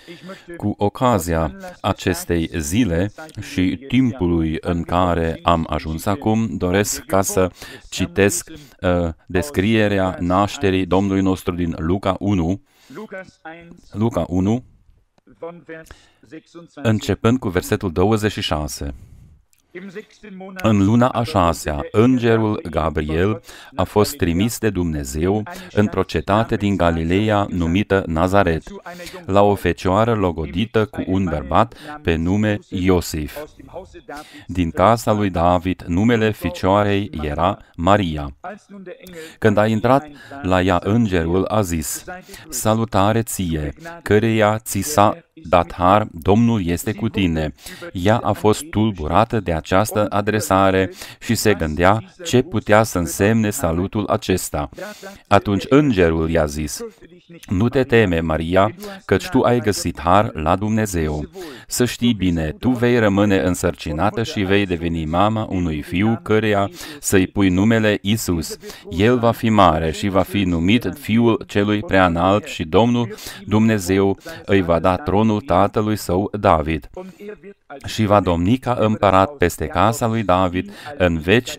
Cu ocazia acestei zile și timpului în care am ajuns acum, doresc ca să citesc descrierea nașterii Domnului nostru din Luca 1, începând cu versetul 26. În luna a 6-a, îngerul Gabriel a fost trimis de Dumnezeu într-o cetate din Galileea numită Nazaret, la o fecioară logodită cu un bărbat pe nume Iosif. Din casa lui David, numele fecioarei era Maria. Când a intrat la ea, îngerul a zis: Salutare ție, căreia ți s-a dat har, Domnul este cu tine. Ea a fost tulburată de această adresare și se gândea ce putea să însemne salutul acesta. Atunci îngerul i-a zis: Nu te teme, Maria, căci tu ai găsit har la Dumnezeu. Să știi bine, tu vei rămâne însărcinată și vei deveni mama unui fiu căreia să-i pui numele Isus. El va fi mare și va fi numit Fiul Celui Preanalt și Domnul Dumnezeu îi va da tronul tatălui său David și va domni ca împărat peste casa lui David în veci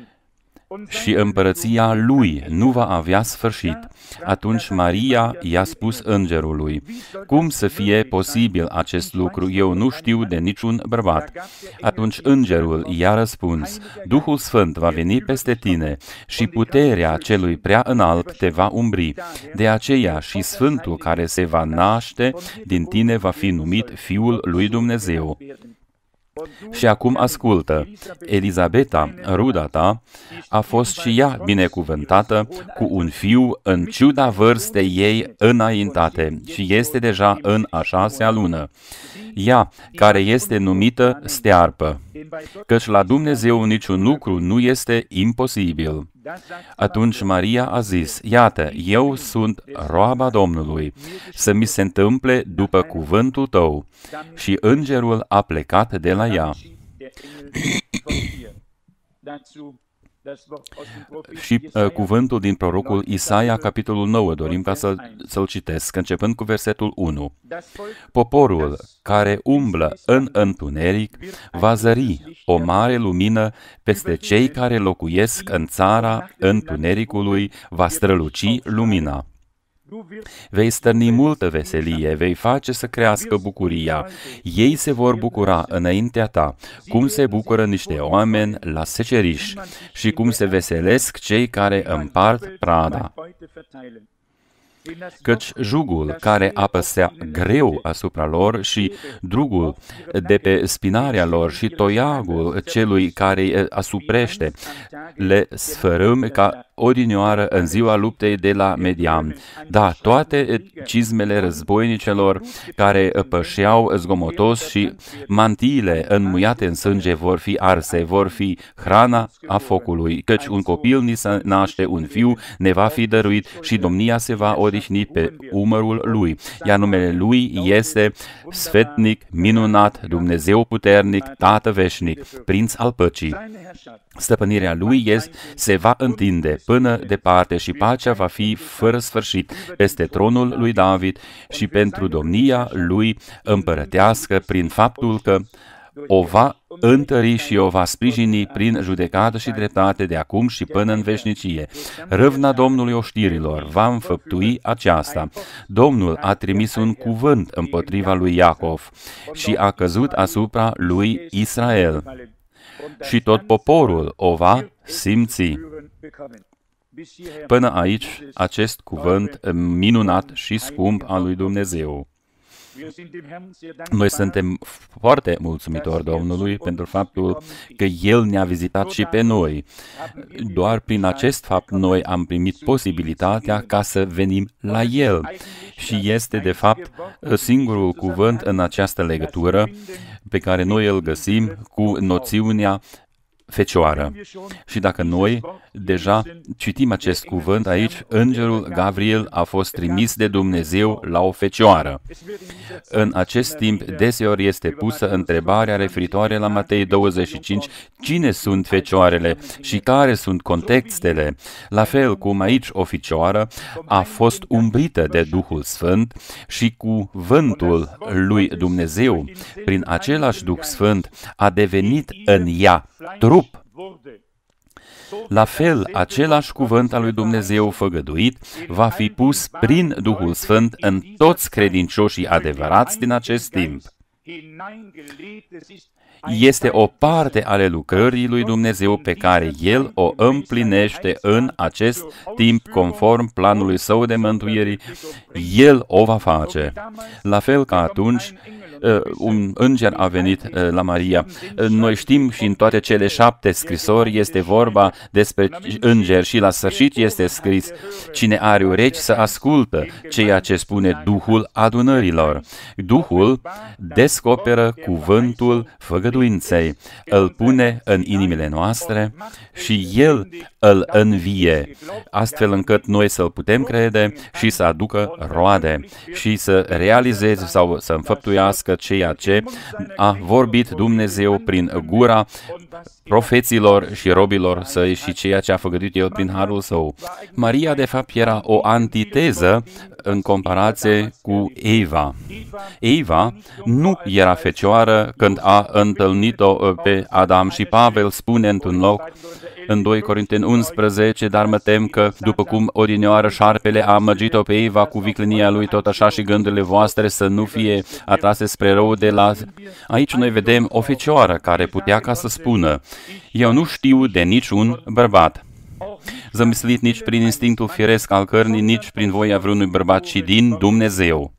și împărăția lui nu va avea sfârșit. Atunci Maria i-a spus îngerului: Cum să fie posibil acest lucru? Eu nu știu de niciun bărbat. Atunci îngerul i-a răspuns: Duhul Sfânt va veni peste tine și puterea celui prea înalt te va umbri. De aceea și Sfântul care se va naște din tine va fi numit Fiul lui Dumnezeu. Și acum ascultă, Elizabeta, ruda ta, a fost și ea binecuvântată cu un fiu în ciuda vârstei ei înaintate și este deja în a 6-a lună. Ea, care este numită stearpă, căci la Dumnezeu niciun lucru nu este imposibil. Atunci Maria a zis: Iată, eu sunt roaba Domnului, să mi se întâmple după cuvântul tău. Și îngerul a plecat de la ea. Și cuvântul din prorocul Isaia, capitolul 9, dorim ca să-l citesc, începând cu versetul 1. Poporul care umblă în întuneric va zări o mare lumină, peste cei care locuiesc în țara întunericului va străluci lumina. Vei stârni multă veselie, vei face să crească bucuria. Ei se vor bucura înaintea ta, cum se bucură niște oameni la seceriș și cum se veselesc cei care împart prada. Căci jugul care apăsea greu asupra lor și drugul de pe spinarea lor și toiagul celui care asuprește le sfărâm ca odinioară în ziua luptei de la Median. Da, toate cizmele războinicelor care pășeau zgomotos și mantiile înmuiate în sânge vor fi arse, vor fi hrana a focului, căci un copil ni se naște, un fiu ne va fi dăruit și domnia se va odihni pe umărul lui, iar numele lui este Sfetnic, Minunat, Dumnezeu Puternic, Tată Veșnic, Prinț al Păcii. Stăpânirea lui se va întinde până departe și pacea va fi fără sfârșit peste tronul lui David și pentru domnia lui împărătească, prin faptul că o va întări și o va sprijini prin judecată și dreptate de acum și până în veșnicie. Râvna Domnului oștirilor va înfăptui aceasta. Domnul a trimis un cuvânt împotriva lui Iacov și a căzut asupra lui Israel. Și tot poporul o va simți. Până aici, acest cuvânt minunat și scump al lui Dumnezeu. Noi suntem foarte mulțumitori Domnului pentru faptul că El ne-a vizitat și pe noi. Doar prin acest fapt noi am primit posibilitatea ca să venim la El. Și este, de fapt, singurul cuvânt în această legătură pe care noi îl găsim cu noțiunea fecioară. Și dacă noi deja citim acest cuvânt aici, îngerul Gabriel a fost trimis de Dumnezeu la o fecioară. În acest timp, deseori este pusă întrebarea referitoare la Matei 25, cine sunt fecioarele și care sunt contextele. La fel cum aici o fecioară a fost umbrită de Duhul Sfânt și cuvântul lui Dumnezeu, prin același Duh Sfânt, a devenit în ea trup. La fel, același cuvânt al lui Dumnezeu făgăduit va fi pus prin Duhul Sfânt în toți credincioșii adevărați din acest timp. Este o parte ale lucrării lui Dumnezeu pe care El o împlinește în acest timp conform planului Său de mântuirii. El o va face. La fel ca atunci, un înger a venit la Maria. Noi știm și în toate cele 7 scrisori este vorba despre îngeri și la sfârșit este scris: cine are urechi să ascultă ceea ce spune Duhul adunărilor. Duhul descoperă cuvântul făgăduinței, îl pune în inimile noastre și El îl învie, astfel încât noi să-l putem crede și să aducă roade și să realizeze sau să înfăptuiască ceea ce a vorbit Dumnezeu prin gura profeților și robilor săi și ceea ce a făgăduit El prin harul Său. Maria, de fapt, era o antiteză în comparație cu Eva. Eva nu era fecioară când a întâlnit-o pe Adam și Pavel spune într-un loc, în 2 Corinteni 11, dar mă tem că, după cum odinioară șarpele a amăgit-o pe Eva cu viclenia lui, tot așa și gândurile voastre să nu fie atrase spre rău de la... Aici noi vedem o fecioară care putea ca să spună: eu nu știu de niciun bărbat, zămislit nici prin instinctul firesc al cărnii, nici prin voia vreunui bărbat, ci din Dumnezeu.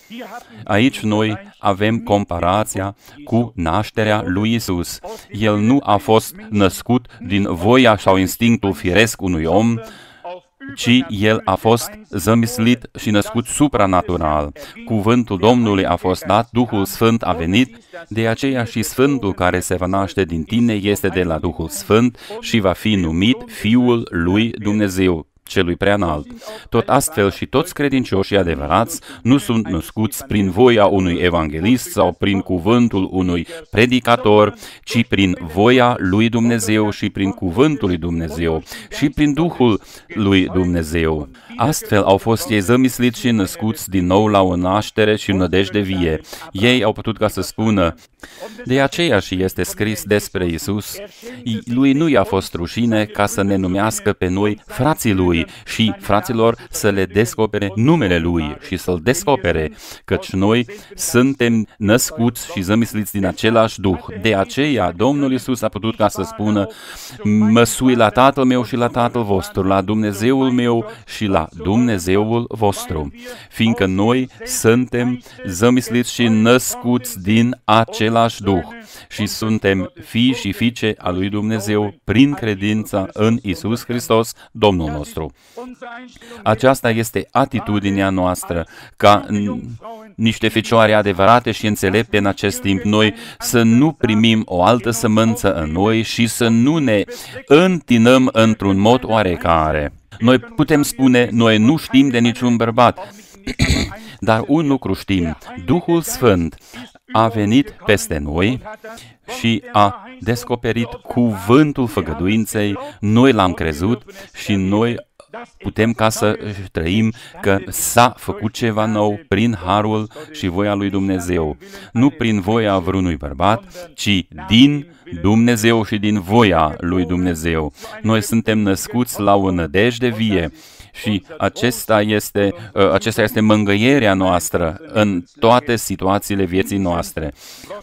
Aici noi avem comparația cu nașterea lui Isus. El nu a fost născut din voia sau instinctul firesc unui om, ci El a fost zămislit și născut supranatural. Cuvântul Domnului a fost dat, Duhul Sfânt a venit, de aceea și Sfântul care se va naște din tine este de la Duhul Sfânt și va fi numit Fiul lui Dumnezeu, celui preanalt. Tot astfel și toți credincioșii adevărați nu sunt născuți prin voia unui evanghelist sau prin cuvântul unui predicator, ci prin voia lui Dumnezeu și prin cuvântul lui Dumnezeu și prin Duhul lui Dumnezeu. Astfel au fost ei zămisliți și născuți din nou la o naștere și nădejde vie. Ei au putut ca să spună: de aceea și este scris despre Isus, lui nu i-a fost rușine ca să ne numească pe noi frații lui și fraților să le descopere numele lui și să-l descopere, căci noi suntem născuți și zămisliți din același Duh. De aceea Domnul Iisus a putut ca să spună: mă sui la Tatăl meu și la Tatăl vostru, la Dumnezeul meu și la Dumnezeul vostru, fiindcă noi suntem zămisliți și născuți din același Duh și suntem fii și fiice a lui Dumnezeu prin credința în Iisus Hristos, Domnul nostru. Aceasta este atitudinea noastră, ca niște fecioare adevărate și înțelepte în acest timp, noi să nu primim o altă sămânță în noi și să nu ne întinăm într-un mod oarecare. Noi putem spune: noi nu știm de niciun bărbat, dar un lucru știm: Duhul Sfânt a venit peste noi și a descoperit cuvântul făgăduinței, noi l-am crezut și noi putem ca să trăim că s-a făcut ceva nou prin harul și voia lui Dumnezeu. Nu prin voia vreunui bărbat, ci din Dumnezeu și din voia lui Dumnezeu. Noi suntem născuți la o nădejde vie. Și acesta este mângâierea noastră în toate situațiile vieții noastre.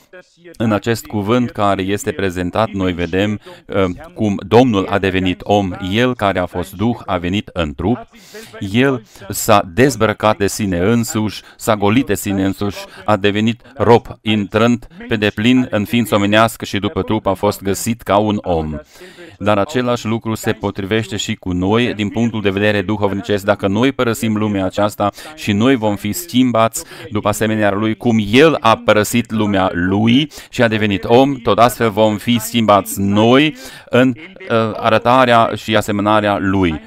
În acest cuvânt care este prezentat, noi vedem cum Domnul a devenit om, El care a fost Duh a venit în trup, El s-a dezbrăcat de sine însuși, s-a golit de sine însuși, a devenit rob, intrând pe deplin în ființă omenească și după trup a fost găsit ca un om. Dar același lucru se potrivește și cu noi din punctul de vedere duhovnicesc. Dacă noi părăsim lumea aceasta și noi vom fi schimbați după asemenea lui, cum El a părăsit lumea lui și a devenit om, tot astfel vom fi schimbați noi în arătarea și asemănarea lui.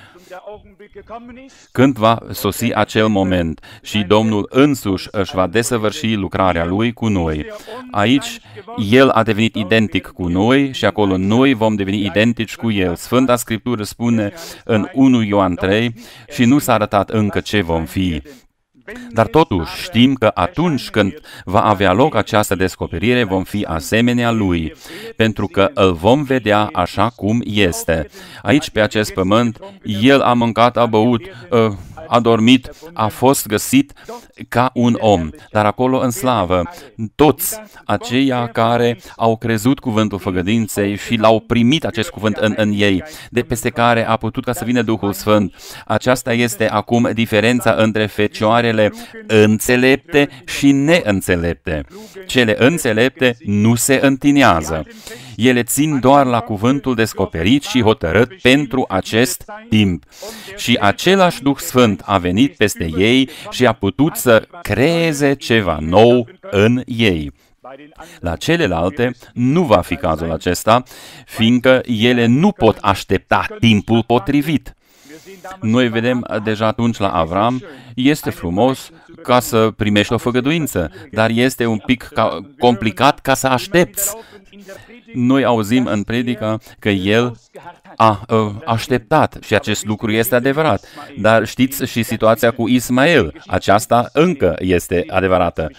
Când va sosi acel moment și Domnul însuși își va desăvârși lucrarea Lui cu noi, aici El a devenit identic cu noi și acolo noi vom deveni identici cu El. Sfânta Scriptură spune în 1 Ioan 3 și nu s-a arătat încă ce vom fi. Dar totuși știm că atunci când va avea loc această descoperire, vom fi asemenea Lui, pentru că îl vom vedea așa cum este. Aici, pe acest pământ, El a mâncat, a băut, a dormit, a fost găsit ca un om. Dar acolo în slavă, toți aceia care au crezut cuvântul făgăduinței și l-au primit acest cuvânt în ei, de peste care a putut ca să vină Duhul Sfânt. Aceasta este acum diferența între fecioarele înțelepte și neînțelepte. Cele înțelepte nu se întinează. Ele țin doar la cuvântul descoperit și hotărât pentru acest timp. Și același Duh Sfânt a venit peste ei și a putut să creeze ceva nou în ei. La celelalte nu va fi cazul acesta, fiindcă ele nu pot aștepta timpul potrivit. Noi vedem deja atunci la Avram, este frumos ca să primești o făgăduință, dar este un pic complicat ca să aștepți. Noi auzim în predică că el a așteptat și acest lucru este adevărat. Dar știți și situația cu Ismael, aceasta încă este adevărată.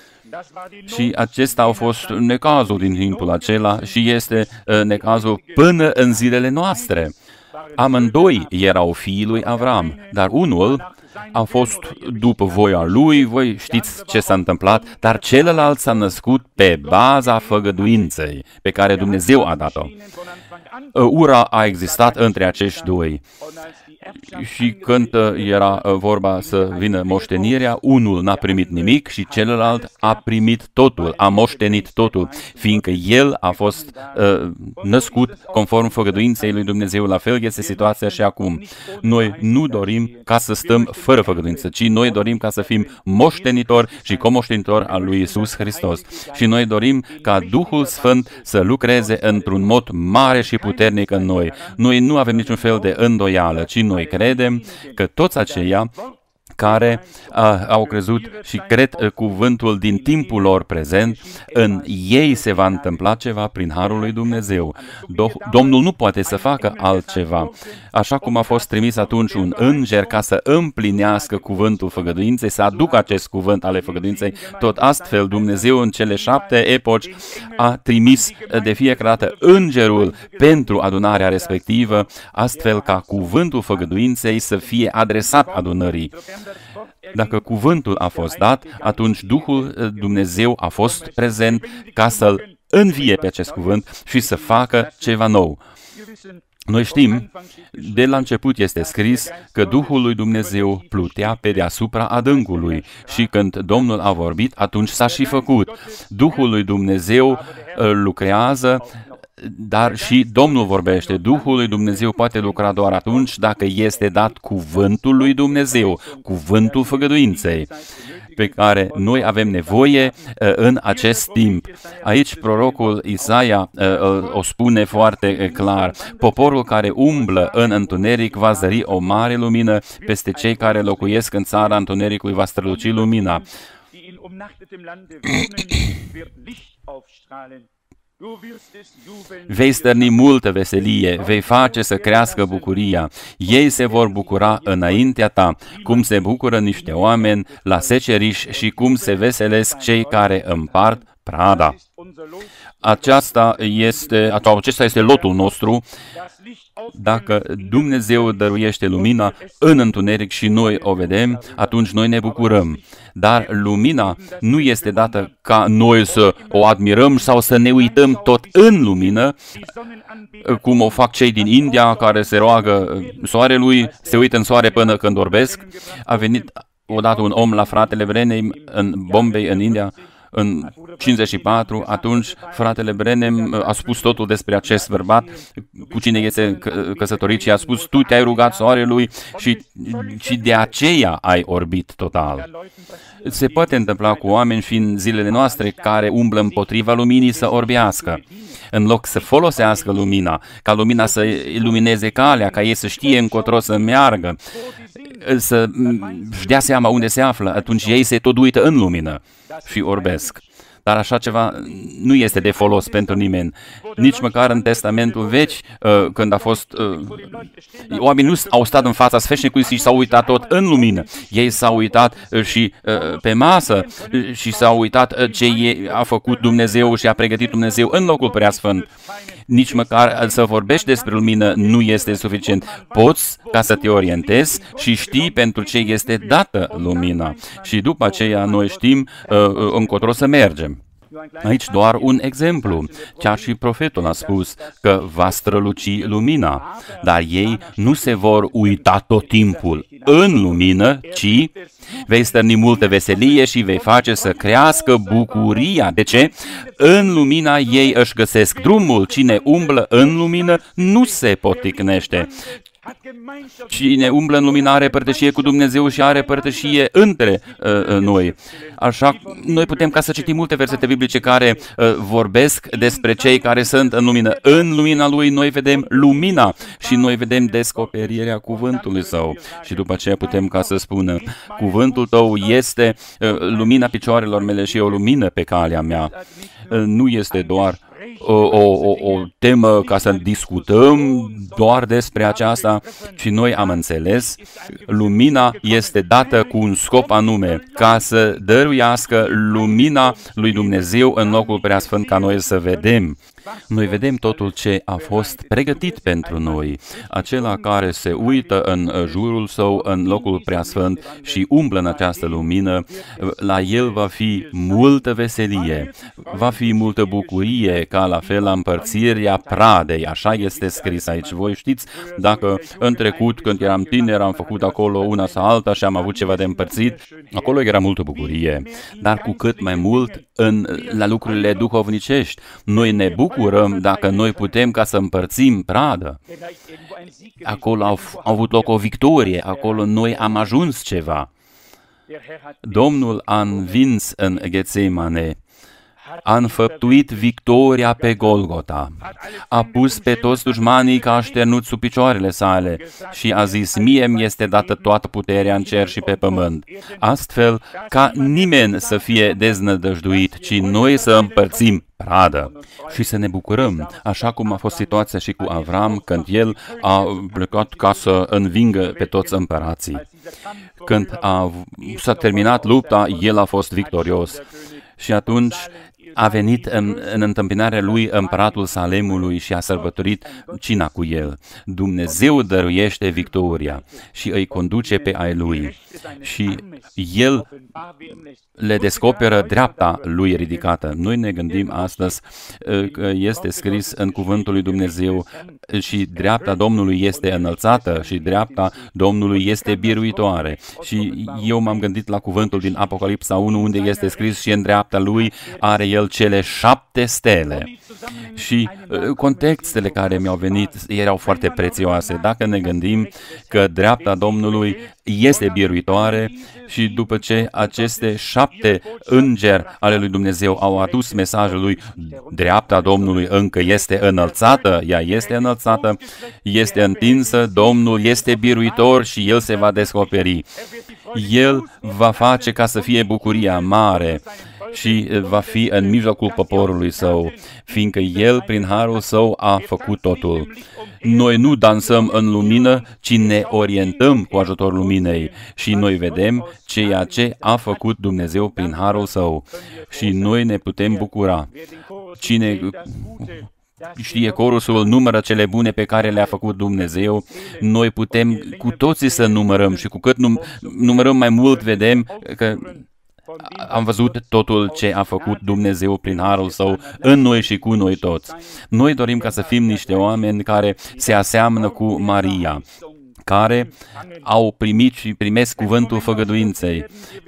Și acesta a fost necazul din timpul acela și este necazul până în zilele noastre. Amândoi erau fiii lui Avram, dar unul a fost după voia lui, voi știți ce s-a întâmplat, dar celălalt s-a născut pe baza făgăduinței pe care Dumnezeu a dat-o. Ura a existat între acești doi. Și când era vorba să vină moștenirea, unul n-a primit nimic și celălalt a primit totul, a moștenit totul, fiindcă el a fost născut conform făgăduinței lui Dumnezeu. La fel este situația și acum. Noi nu dorim ca să stăm fără făgăduință, ci noi dorim ca să fim moștenitori și comoștenitori al lui Iisus Hristos. Și noi dorim ca Duhul Sfânt să lucreze într-un mod mare și puternic în noi. Noi nu avem niciun fel de îndoială, ci noi credem că toți aceia care au crezut și cred cuvântul din timpul lor prezent, în ei se va întâmpla ceva prin harul lui Dumnezeu. Domnul nu poate să facă altceva. Așa cum a fost trimis atunci un înger ca să împlinească cuvântul făgăduinței, să aducă acest cuvânt ale făgăduinței, tot astfel Dumnezeu în cele 7 epoci a trimis de fiecare dată îngerul pentru adunarea respectivă, astfel ca cuvântul făgăduinței să fie adresat adunării. Dacă cuvântul a fost dat, atunci Duhul Dumnezeu a fost prezent ca să-l învie pe acest cuvânt și să facă ceva nou. Noi știm, de la început este scris că Duhul lui Dumnezeu plutea pe deasupra adâncului și când Domnul a vorbit, atunci s-a și făcut. Duhul lui Dumnezeu lucrează, dar și Domnul vorbește. Duhul lui Dumnezeu poate lucra doar atunci dacă este dat cuvântul lui Dumnezeu, cuvântul făgăduinței, pe care noi avem nevoie în acest timp. Aici prorocul Isaia o spune foarte clar. Poporul care umblă în întuneric va zări o mare lumină, peste cei care locuiesc în țara întunericului va străluci lumina. Vei stârni multă veselie, vei face să crească bucuria. Ei se vor bucura înaintea ta, cum se bucură niște oameni la seceriș și cum se veselesc cei care împart prada. Acesta este lotul nostru. Dacă Dumnezeu dăruiește lumina în întuneric și noi o vedem, atunci noi ne bucurăm. Dar lumina nu este dată ca noi să o admirăm sau să ne uităm tot în lumină, cum o fac cei din India care se roagă soarelui, se uită în soare până când orbesc. A venit odată un om la fratele Brenei în Bombay, în India, în 54, atunci fratele Branham a spus totul despre acest bărbat cu cine este căsătorit și a spus: tu te-ai rugat soarelui și de aceea ai orbit total. Se poate întâmpla cu oameni și în zilele noastre care umblă împotriva luminii să orbească. În loc să folosească lumina, ca lumina să ilumineze calea, ca ei să știe încotro să meargă, să-și dea seama unde se află, atunci ei se tot uită în lumină și orbesc. Dar așa ceva nu este de folos pentru nimeni. Nici măcar în Testamentul Vechi, când a fost... oamenii nu au stat în fața sfeșnicului și s-au uitat tot în lumină. Ei s-au uitat și pe masă și s-au uitat ce a făcut Dumnezeu și a pregătit Dumnezeu în locul preasfânt. Nici măcar să vorbești despre lumină nu este suficient. Poți ca să te orientezi și știi pentru ce este dată lumina. Și după aceea noi știm încotro să mergem. Aici doar un exemplu. Chiar și profetul a spus că va străluci lumina, dar ei nu se vor uita tot timpul în lumină, ci vei stârni multă veselie și vei face să crească bucuria. De ce? În lumina ei își găsesc drumul. Cine umblă în lumină nu se poticnește. Cine umblă în lumină are părtășie cu Dumnezeu și are părtășie între noi. Așa, noi putem ca să citim multe versete biblice care vorbesc despre cei care sunt în lumină. În lumina Lui noi vedem lumina și noi vedem descoperirea cuvântului Său. Și după aceea putem ca să spună: cuvântul Tău este lumina picioarelor mele și o lumină pe calea mea. Nu este doar o temă ca să discutăm doar despre aceasta, ci noi am înțeles, lumina este dată cu un scop anume, ca să dăruiască lumina lui Dumnezeu în locul preasfânt ca noi să vedem. Noi vedem totul ce a fost pregătit pentru noi. Acela care se uită în jurul său, în locul preasfânt și umblă în această lumină, la el va fi multă veselie, va fi multă bucurie, ca la fel la împărțirea pradei. Așa este scris aici. Voi știți, dacă în trecut, când eram tineri, am făcut acolo una sau alta și am avut ceva de împărțit, acolo era multă bucurie. Dar cu cât mai mult la lucrurile duhovnicești, noi ne bucurăm dacă noi putem ca să împărțim pradă. Acolo a avut loc o victorie, acolo noi am ajuns ceva. Domnul a învins în Getsemane, a înfăptuit victoria pe Golgota, a pus pe toți dușmanii ca așternut sub picioarele sale și a zis: mie mi este dată toată puterea în cer și pe pământ, astfel ca nimeni să fie deznădăjduit, ci noi să împărțim pradă și să ne bucurăm, așa cum a fost situația și cu Avram, când el a plecat ca să învingă pe toți împărații. Când s-a terminat lupta, el a fost victorios. Și atunci a venit în întâmpinarea lui împăratul Salemului și a sărbătorit cina cu el. Dumnezeu dăruiește victoria și îi conduce pe ai lui. Și el le descoperă dreapta lui ridicată. Noi ne gândim astăzi că este scris în cuvântul lui Dumnezeu și dreapta Domnului este înălțată și dreapta Domnului este biruitoare. Și eu m-am gândit la cuvântul din Apocalipsa 1, unde este scris: și în dreapta lui are el cele 7 stele. Și contextele care mi-au venit erau foarte prețioase. Dacă ne gândim că dreapta Domnului este biruitoare și după ce aceste 7 îngeri ale lui Dumnezeu au adus mesajul lui, dreapta Domnului încă este înălțată, ea este înălțată, este întinsă, Domnul este biruitor și El se va descoperi. El va face ca să fie bucuria mare și va fi în mijlocul poporului său, fiindcă El, prin harul său, a făcut totul. Noi nu dansăm în lumină, ci ne orientăm cu ajutorul luminei și noi vedem ceea ce a făcut Dumnezeu prin harul său și noi ne putem bucura. Cine știe corusul, numără cele bune pe care le-a făcut Dumnezeu, noi putem cu toții să numărăm și cu cât numărăm mai mult, vedem că am văzut totul ce a făcut Dumnezeu prin harul său în noi și cu noi toți. Noi dorim ca să fim niște oameni care se aseamănă cu Maria, care au primit și primesc cuvântul făgăduinței.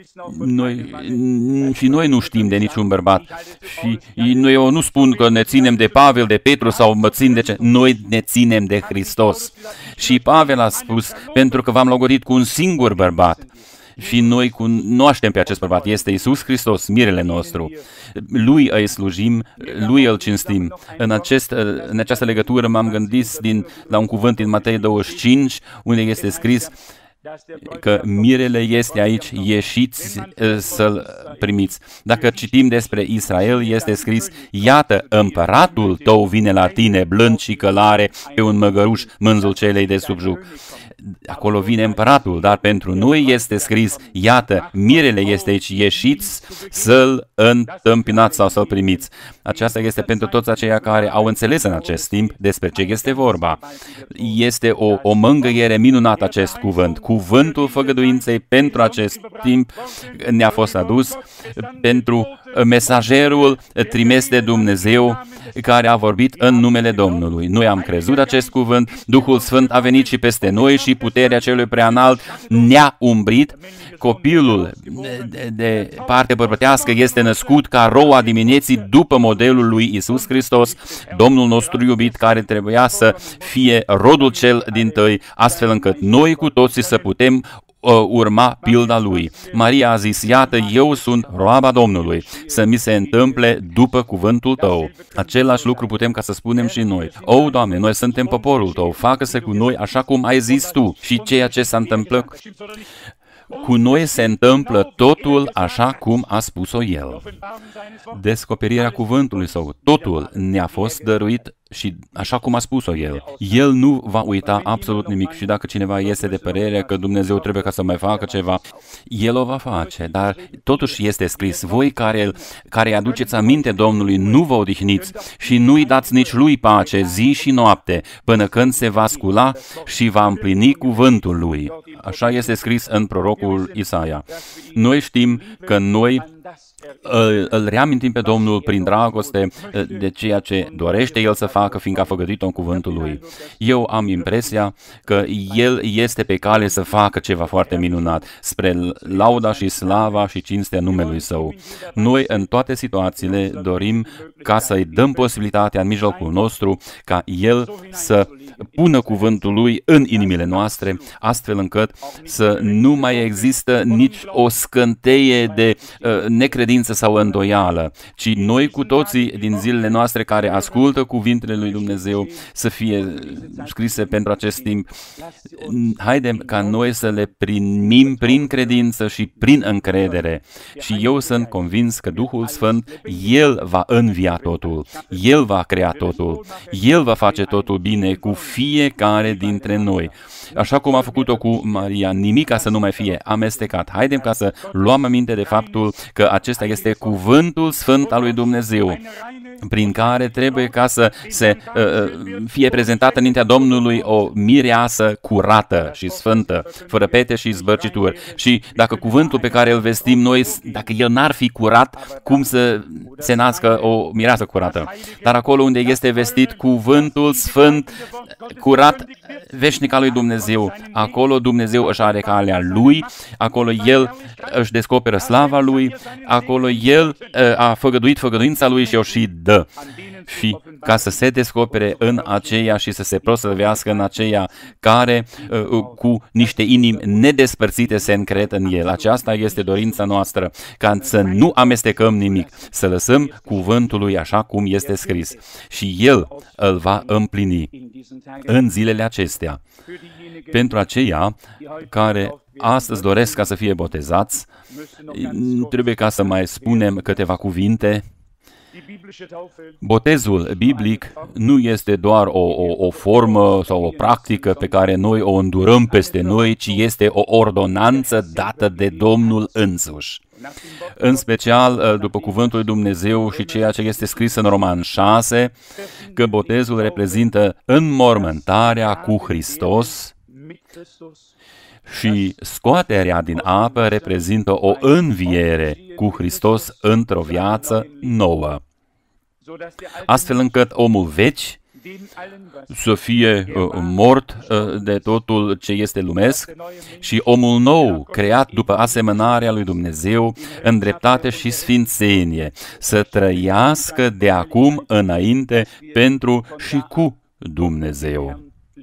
Noi nu știm de niciun bărbat și eu nu spun că ne ținem de Pavel, de Petru sau mă țin de ce. Noi ne ținem de Hristos. Și Pavel a spus, pentru că v-am logodit cu un singur bărbat. Și noi cunoaștem pe acest bărbat, este Iisus Hristos, mirele nostru. Lui îi slujim, Lui îl cinstim. În această legătură m-am gândit la un cuvânt din Matei 25, unde este scris că mirele este aici, ieșiți să-l primiți. Dacă citim despre Israel, este scris, iată, împăratul tău vine la tine, blând și călare, pe un măgăruș, mânzul celei de subjuc. Acolo vine împăratul, dar pentru noi este scris, iată, mirele este aici, ieșiți să-l întâmpinați sau să-l primiți. Aceasta este pentru toți aceia care au înțeles în acest timp despre ce este vorba. Este o mângâiere minunată acest cuvânt. Cuvântul făgăduinței pentru acest timp ne-a fost adus pentru mesagerul trimis de Dumnezeu care a vorbit în numele Domnului. Noi am crezut acest cuvânt, Duhul Sfânt a venit și peste noi și puterea celui preanalt ne-a umbrit. Copilul de parte bărbătească este născut ca roa dimineții după modelul lui Iisus Hristos, Domnul nostru iubit, care trebuia să fie rodul cel dintâi, astfel încât noi cu toții să putem urma pilda lui. Maria a zis, iată, eu sunt roaba Domnului, să mi se întâmple după cuvântul tău. Același lucru putem ca să spunem și noi. O, Doamne, noi suntem poporul tău, facă-se cu noi așa cum ai zis tu. Și ceea ce s-a întâmplat cu noi se întâmplă totul așa cum a spus-o El. Descoperirea cuvântului său, totul ne-a fost dăruit și așa cum a spus-o El. El nu va uita absolut nimic și dacă cineva este de părere că Dumnezeu trebuie ca să mai facă ceva, El o va face, dar totuși este scris, voi care aduceți aminte Domnului, nu vă odihniți și nu-i dați nici Lui pace zi și noapte, până când se va scula și va împlini cuvântul Lui. Așa este scris în prorocul Isaia. Noi știm că noi îl reamintim pe Domnul prin dragoste de ceea ce dorește El să facă, fiindcă a făgăduit-o în cuvântul Lui. Eu am impresia că El este pe cale să facă ceva foarte minunat spre lauda și slava și cinstea numelui Său. Noi, în toate situațiile, dorim ca să-i dăm posibilitatea în mijlocul nostru ca El să pună cuvântul Lui în inimile noastre, astfel încât să nu mai există nici o scânteie de necredință sau îndoială, ci noi cu toții din zilele noastre care ascultă cuvintele lui Dumnezeu să fie scrise pentru acest timp. Haidem ca noi să le primim prin credință și prin încredere. Și eu sunt convins că Duhul Sfânt, El va învia totul, El va crea totul, El va face totul bine cu fiecare dintre noi. Așa cum a făcut-o cu Maria, nimica să nu mai fie amestecat. Haidem ca să luăm aminte de faptul că acesta este cuvântul sfânt al lui Dumnezeu, prin care trebuie ca să se fie prezentată înaintea Domnului o mireasă curată și sfântă, fără pete și zbărcituri. Și dacă cuvântul pe care îl vestim noi, dacă el n-ar fi curat, cum să se nască o mireasă curată? Dar acolo unde este vestit cuvântul sfânt, curat, veșnic al lui Dumnezeu, acolo Dumnezeu își are calea Lui, acolo El își descoperă slava Lui, acolo El a făgăduit făgăduința Lui și o și dă. Și ca să se descopere în aceea și să se proslăvească în aceea care cu niște inimi nedespărțite se încred în El. Aceasta este dorința noastră, ca să nu amestecăm nimic, să lăsăm cuvântul Lui așa cum este scris. Și El îl va împlini în zilele acestea. Pentru aceia care astăzi doresc ca să fie botezați, trebuie ca să mai spunem câteva cuvinte. Botezul biblic nu este doar o formă sau o practică pe care noi o îndurăm peste noi, ci este o ordonanță dată de Domnul însuși. În special, după cuvântul lui Dumnezeu și ceea ce este scris în Roman 6, că botezul reprezintă înmormântarea cu Hristos și scoaterea din apă reprezintă o înviere cu Hristos într-o viață nouă. Astfel încât omul vechi să fie mort de totul ce este lumesc și omul nou, creat după asemănarea lui Dumnezeu, în dreptate și sfințenie, să trăiască de acum înainte pentru și cu Dumnezeu.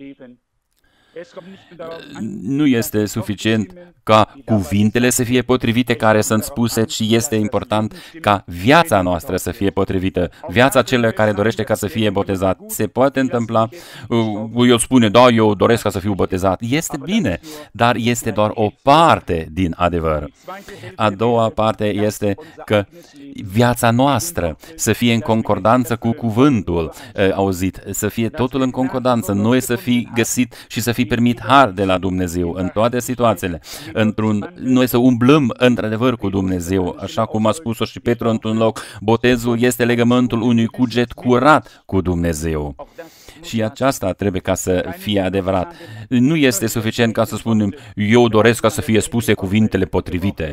Nu este suficient ca cuvintele să fie potrivite care sunt spuse, ci este important ca viața noastră să fie potrivită. Viața celui care dorește ca să fie botezat. Se poate întâmpla, eu spune, da, eu doresc ca să fiu botezat. Este bine, dar este doar o parte din adevăr. A doua parte este că viața noastră să fie în concordanță cu cuvântul auzit, să fie totul în concordanță, noi să fi găsit și să fi permit har de la Dumnezeu în toate situațiile. Noi să umblăm într-adevăr cu Dumnezeu, așa cum a spus-o și Petru într-un loc, botezul este legământul unui cuget curat cu Dumnezeu. Și aceasta trebuie ca să fie adevărat. Nu este suficient ca să spunem, eu doresc ca să fie spuse cuvintele potrivite.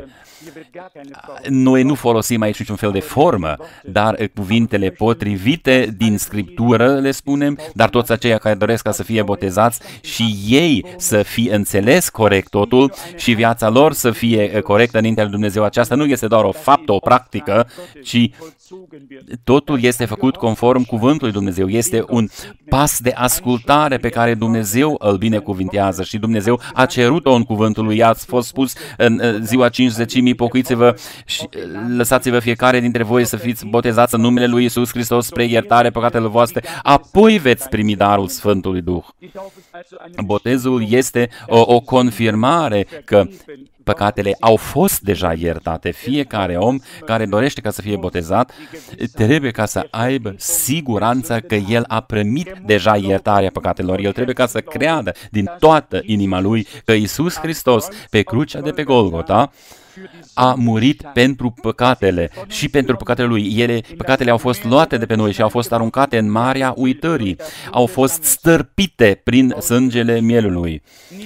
Noi nu folosim aici niciun fel de formă, dar cuvintele potrivite din Scriptură le spunem, dar toți aceia care doresc ca să fie botezați și ei să fie înțeles corect totul și viața lor să fie corectă înaintea lui Dumnezeu. Aceasta nu este doar o faptă, o practică, ci totul este făcut conform cuvântului Dumnezeu. Este un pas de ascultare pe care Dumnezeu îl binecuvintează și Dumnezeu a cerut-o în cuvântul lui. A fost spus în ziua 50, pocăiți-vă și lăsați-vă fiecare dintre voi să fiți botezați în numele lui Iisus Hristos spre iertare păcatelor voastre, apoi veți primi darul Sfântului Duh. Botezul este o confirmare că păcatele au fost deja iertate. Fiecare om care dorește ca să fie botezat trebuie ca să aibă siguranța că el a primit deja iertarea păcatelor. El trebuie ca să creadă din toată inima lui că Iisus Hristos pe crucea de pe Golgota a murit pentru păcatele și pentru păcatele lui. Păcatele au fost luate de pe noi și au fost aruncate în marea uitării. Au fost stârpite prin sângele mielului.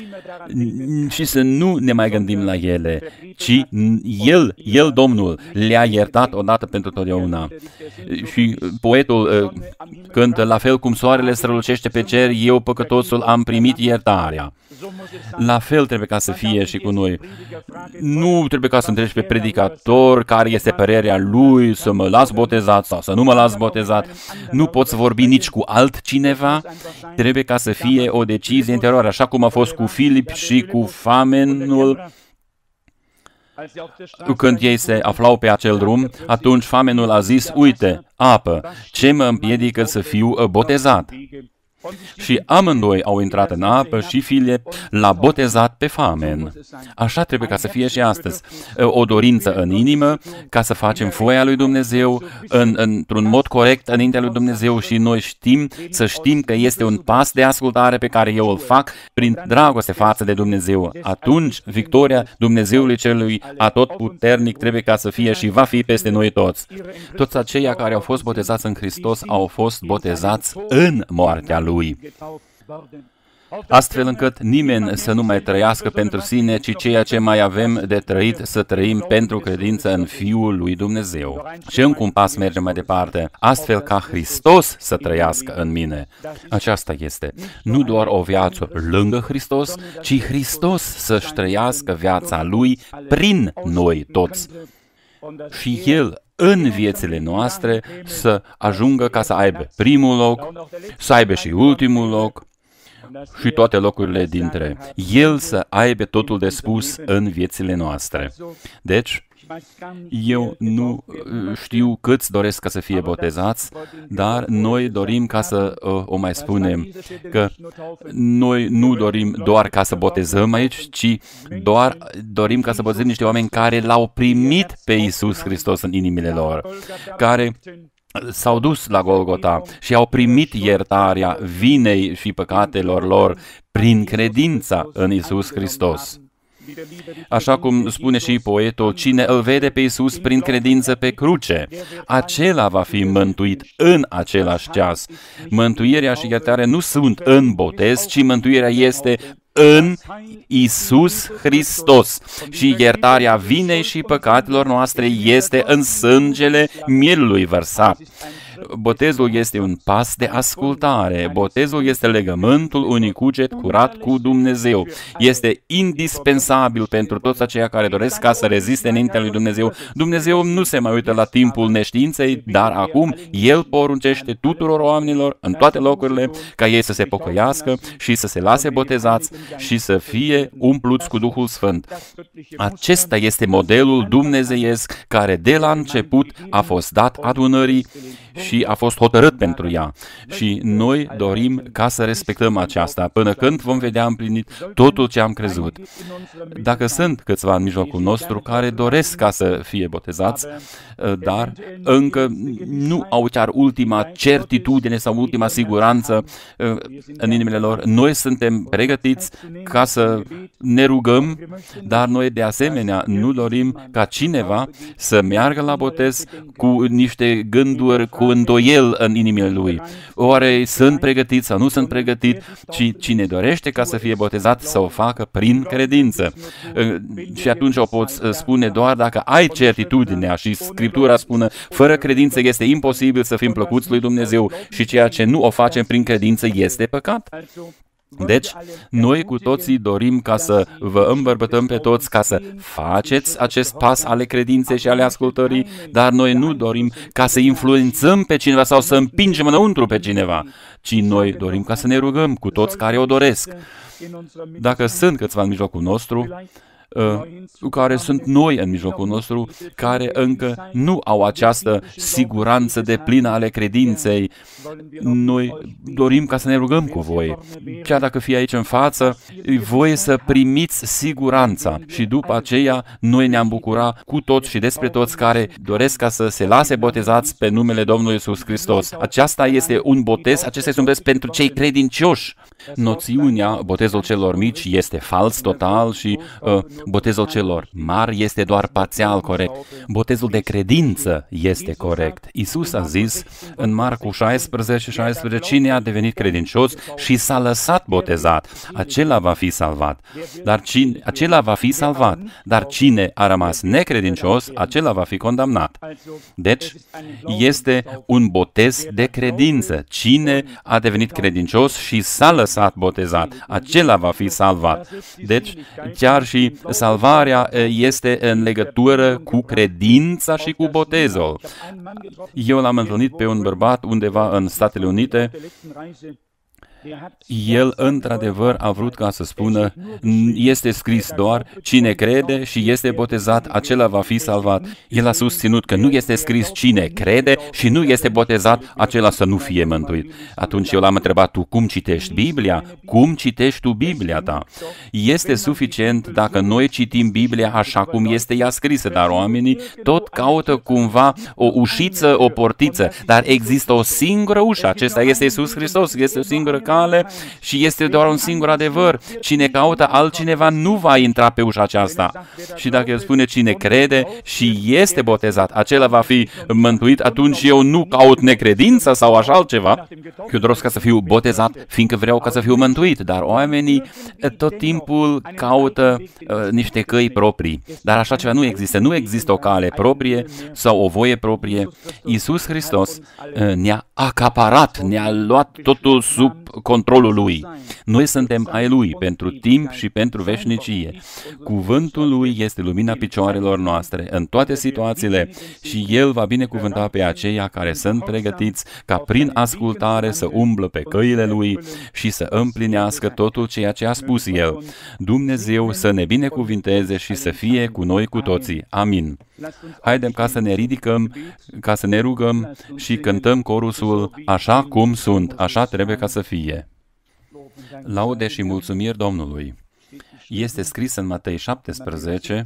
Și să nu ne mai gândim la ele, ci El, Domnul, le-a iertat odată pentru totdeauna. Și poetul cântă, la fel cum soarele strălucește pe cer, eu, păcătosul, am primit iertarea. La fel trebuie ca să fie și cu noi. Nu trebuie ca să întrebi pe predicator care este părerea lui, să mă las botezat sau să nu mă las botezat. Nu poți vorbi nici cu altcineva. Trebuie ca să fie o decizie interioară, așa cum a fost cu Filip și cu Famenul. Când ei se aflau pe acel drum, atunci Famenul a zis, uite, apă, ce mă împiedică să fiu botezat? Și amândoi au intrat în apă și Filip l-a botezat pe Famen. Așa trebuie ca să fie și astăzi. O dorință în inimă ca să facem voia lui Dumnezeu într-un mod corect înaintea lui Dumnezeu și noi știm că este un pas de ascultare pe care eu îl fac prin dragoste față de Dumnezeu. Atunci, victoria Dumnezeului celui atotputernic trebuie ca să fie și va fi peste noi toți. Toți aceia care au fost botezați în Hristos au fost botezați în moartea Lui. Astfel încât nimeni să nu mai trăiască pentru sine, ci ceea ce mai avem de trăit să trăim pentru credință în Fiul lui Dumnezeu. Și încă un pas merge mai departe, astfel ca Hristos să trăiască în mine. Aceasta este nu doar o viață lângă Hristos, ci Hristos să-și trăiască viața Lui prin noi toți. Și El în viețile noastre să ajungă ca să aibă primul loc, să aibă și ultimul loc și toate locurile dintre. El să aibă totul de spus în viețile noastre. Deci, eu nu știu câți doresc ca să fie botezați, dar noi dorim ca să o mai spunem, că noi nu dorim doar ca să botezăm aici, ci doar dorim ca să botezăm niște oameni care l-au primit pe Iisus Hristos în inimile lor, care s-au dus la Golgota și au primit iertarea vinei și păcatelor lor prin credința în Iisus Hristos. Așa cum spune și poetul, cine îl vede pe Iisus prin credință pe cruce, acela va fi mântuit în același ceas. Mântuirea și iertarea nu sunt în botez, ci mântuirea este în Iisus Hristos. Și iertarea vinei și păcatelor noastre este în sângele mielului vărsat. botezul este un pas de ascultare. Botezul este legământul unui cuget curat cu Dumnezeu. Este indispensabil pentru toți aceia care doresc ca să reziste înaintea lui Dumnezeu. Dumnezeu nu se mai uită la timpul neștiinței, dar acum El poruncește tuturor oamenilor în toate locurile ca ei să se pocăiască și să se lase botezați și să fie umpluți cu Duhul Sfânt. Acesta este modelul dumnezeiesc care de la început a fost dat adunării și a fost hotărât pentru ea. Și noi dorim ca să respectăm aceasta până când vom vedea împlinit totul ce am crezut. Dacă sunt câțiva în mijlocul nostru care doresc ca să fie botezați, dar încă nu au chiar ultima certitudine sau ultima siguranță în inimile lor, noi suntem pregătiți ca să ne rugăm, dar noi de asemenea nu dorim ca cineva să meargă la botez cu niște gânduri, cu îndoiel în inimile lui. Oare sunt pregătit sau nu sunt pregătit? Ci cine dorește ca să fie botezat să o facă prin credință. Și atunci o poți spune doar dacă ai certitudinea și Scriptura spune, fără credință este imposibil să fim plăcuți lui Dumnezeu și ceea ce nu o facem prin credință este păcat. Deci, noi cu toții dorim ca să vă îmbărbătăm pe toți ca să faceți acest pas ale credinței și ale ascultării, dar noi nu dorim ca să influențăm pe cineva sau să împingem înăuntru pe cineva, ci noi dorim ca să ne rugăm cu toți care o doresc. Dacă sunt câțiva în mijlocul nostru, care sunt noi în mijlocul nostru, care încă nu au această siguranță de plină ale credinței. Noi dorim ca să ne rugăm cu voi. Chiar dacă fie aici în față, voi să primiți siguranța și după aceea noi ne-am bucura cu toți și despre toți care doresc ca să se lase botezați pe numele Domnului Iisus Hristos. Aceasta este un botez, acesta este un botez pentru cei credincioși. Noțiunea botezul celor mici este fals total și botezul celor mari este doar parțial corect. Botezul de credință este corect. Iisus a zis în Marcu 16, cine a devenit credincios și s-a lăsat botezat, acela va fi salvat. Acela va fi salvat, dar cine a rămas necredincios, acela va fi condamnat. Deci, este un botez de credință. Cine a devenit credincios și s-a lăsat botezat, acela va fi salvat. Deci, chiar și salvarea este în legătură cu credința și cu botezul. Eu l-am întâlnit pe un bărbat undeva în Statele Unite. El, într-adevăr, a vrut ca să spună, este scris doar, cine crede și este botezat, acela va fi salvat. El a susținut că nu este scris cine crede și nu este botezat, acela să nu fie mântuit. Atunci eu l-am întrebat, tu cum citești Biblia? Cum citești tu Biblia ta? Este suficient dacă noi citim Biblia așa cum este ea scrisă, dar oamenii tot caută cumva o ușiță, o portiță, dar există o singură ușă, acesta este Iisus Hristos, este o singură cale și este doar un singur adevăr. Cine caută altcineva nu va intra pe ușa aceasta. Și dacă el spune cine crede și este botezat, acela va fi mântuit, atunci eu nu caut necredința sau așa altceva. Eu doresc ca să fiu botezat, fiindcă vreau ca să fiu mântuit, dar oamenii tot timpul caută niște căi proprii. Dar așa ceva nu există. Nu există o cale proprie sau o voie proprie. Iisus Hristos ne-a acaparat, ne-a luat totul sub controlul Lui. Noi suntem ai Lui pentru timp și pentru veșnicie. Cuvântul Lui este lumina picioarelor noastre în toate situațiile și El va binecuvânta pe aceia care sunt pregătiți ca prin ascultare să umblă pe căile Lui și să împlinească totul ceea ce a spus El. Dumnezeu să ne binecuvinteze și să fie cu noi cu toții. Amin. Haidem ca să ne ridicăm, ca să ne rugăm și cântăm corusul așa cum sunt, așa trebuie ca să fie. Laude și mulțumiri Domnului. Este scris în Matei 17,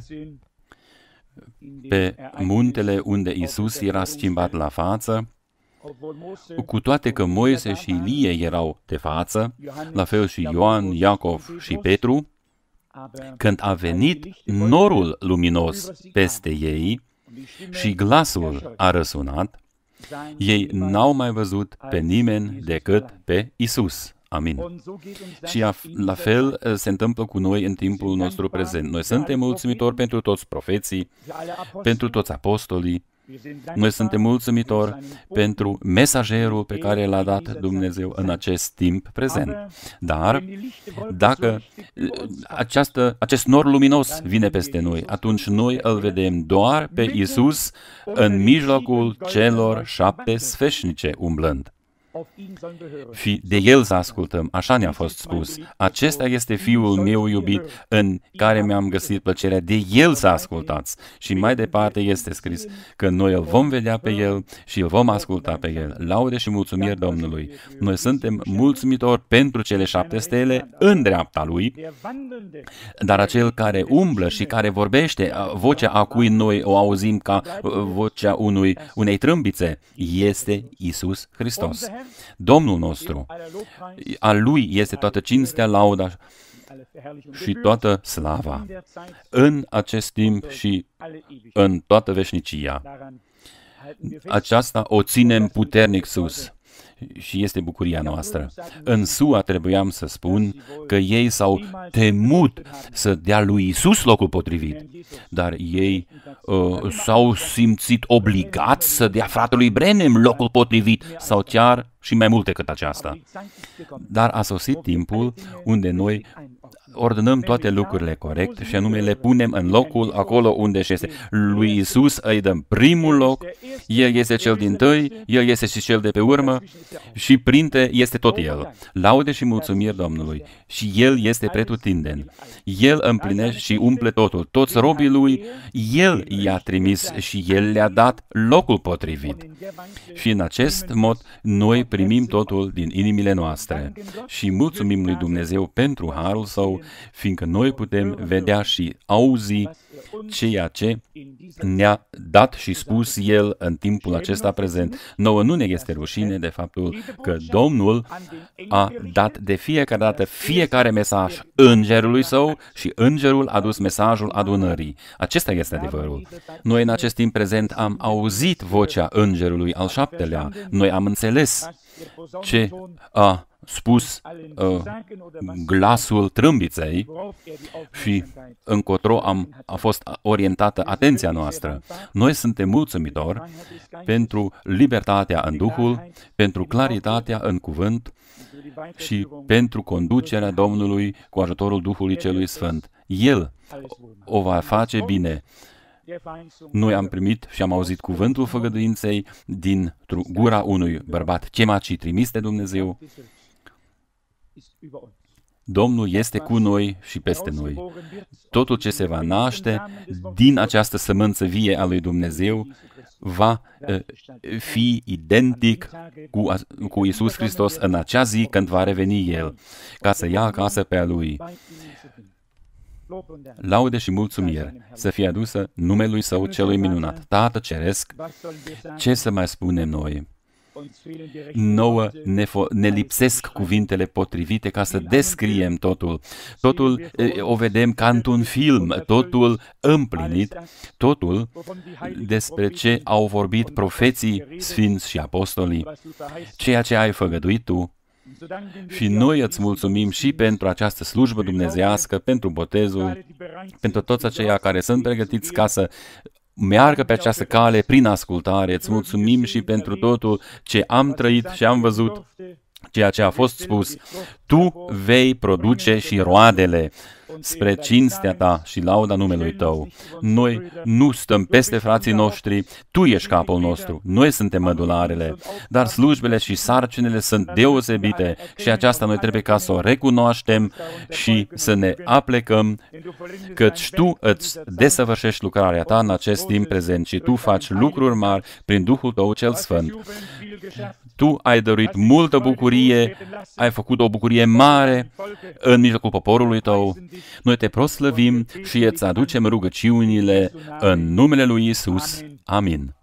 pe muntele unde Iisus era schimbat la față, cu toate că Moise și Ilie erau de față, la fel și Ioan, Iacov și Petru, când a venit norul luminos peste ei și glasul a răsunat, ei n-au mai văzut pe nimeni decât pe Iisus. Amin. Și la fel se întâmplă cu noi în timpul nostru prezent. Noi suntem mulțumitori pentru toți profeții, pentru toți apostolii, Noi suntem mulțumitori pentru mesagerul pe care l-a dat Dumnezeu în acest timp prezent. Dar, dacă acest nor luminos vine peste noi, atunci noi îl vedem doar pe Iisus în mijlocul celor 7 sfeșnice umblând. Și de El să ascultăm, așa ne-a fost spus. Acesta este Fiul meu iubit, în care mi-am găsit plăcerea, de El să ascultați. Și mai departe este scris că noi îl vom vedea pe El și îl vom asculta pe El. Laude și mulțumiri Domnului. Noi suntem mulțumitori pentru cele 7 stele în dreapta Lui, dar acel care umblă și care vorbește, vocea a cui noi o auzim ca vocea unei trâmbițe, este Iisus Hristos. Domnul nostru, al Lui este toată cinstea, lauda și toată slava în acest timp și în toată veșnicia. Aceasta o ținem puternic sus și este bucuria noastră. În SUA trebuiam să spun că ei s-au temut să dea lui Iisus locul potrivit, dar ei s-au simțit obligați să dea fratelui Branham locul potrivit sau chiar și mai multe decât aceasta. Dar a sosit timpul unde noi ordonăm toate lucrurile corect și anume le punem în locul acolo unde este. Lui Iisus îi dăm primul loc, El este cel dintâi, El este și cel de pe urmă și printre este tot El. Laude și mulțumiri Domnului. Și El este pretutindeni. El împlinește și umple totul. Toți robii Lui, El i-a trimis și El le-a dat locul potrivit. Și în acest mod noi primim totul din inimile noastre și mulțumim lui Dumnezeu pentru harul Său, fiindcă noi putem vedea și auzi ceea ce ne-a dat și spus El în timpul acesta prezent. Nouă nu ne este rușine de faptul că Domnul a dat de fiecare dată fiecare mesaj îngerului Său și îngerul a dus mesajul adunării. Acesta este adevărul. Noi în acest timp prezent am auzit vocea îngerului al 7-lea. Noi am înțeles ce a spus glasul trâmbiței și încotro a fost orientată atenția noastră. Noi suntem mulțumitori pentru libertatea în Duhul, pentru claritatea în cuvânt și pentru conducerea Domnului cu ajutorul Duhului Celui Sfânt. El o va face bine. Noi am primit și am auzit cuvântul făgăduinței din gura unui bărbat chemat și trimis de Dumnezeu. Domnul este cu noi și peste noi. Totul ce se va naște din această sămânță vie a lui Dumnezeu va fi identic cu Iisus Hristos în acea zi când va reveni El, ca să ia acasă pe a Lui. Laude și mulțumiri să fie adusă numelui Său celui minunat. Tată Ceresc, ce să mai spunem noi? Nouă ne lipsesc cuvintele potrivite ca să descriem totul. Totul o vedem ca într-un film, totul împlinit, totul despre ce au vorbit profeții, sfinți și apostolii, ceea ce ai făgăduit Tu. Și noi îți mulțumim și pentru această slujbă dumnezeiască, pentru botezul, pentru toți aceia care sunt pregătiți ca să meargă pe această cale prin ascultare. Îți mulțumim și pentru totul ce am trăit și am văzut, ceea ce a fost spus. Tu vei produce și roadele spre cinstea Ta și lauda numelui Tău. Noi nu stăm peste frații noștri, Tu ești capul nostru, noi suntem mădularele, dar slujbele și sarcinile sunt deosebite și aceasta noi trebuie ca să o recunoaștem și să ne aplecăm, căci Tu îți desăvârșești lucrarea Ta în acest timp prezent și Tu faci lucruri mari prin Duhul Tău cel Sfânt. Tu ai dăruit multă bucurie, ai făcut o bucurie mare în mijlocul poporului Tău. Noi Te proslăvim și îți aducem rugăciunile în numele lui Iisus. Amin.